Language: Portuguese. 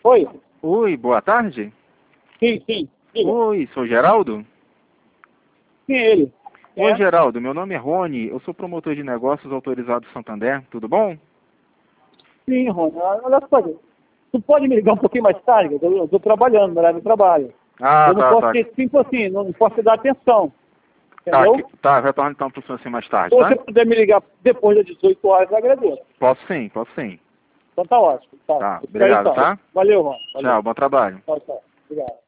Oi? Oi, boa tarde. Sim, sim. Diga. Oi, sou Geraldo? Sim, ele. Oi, É? Geraldo, meu nome é Rony, eu sou promotor de negócios autorizado do Santander, tudo bom? Sim, Rony. Olha só, tu pode me ligar um pouquinho mais tarde? Eu estou trabalhando, no horário do trabalho. Ah, Eu não tá, posso tá. ter tempo assim, não posso te dar atenção. Tá, Entendeu? tá, retorno então pro senhor assim mais tarde, Se tá? você puder me ligar depois das 18 horas, eu agradeço. Posso sim, posso sim. Então tá ótimo. Tá. Tá, Isso aí obrigado, então. tá? Valeu, Rony. Valeu. Tchau, bom trabalho. Tchau, tchau. Obrigado.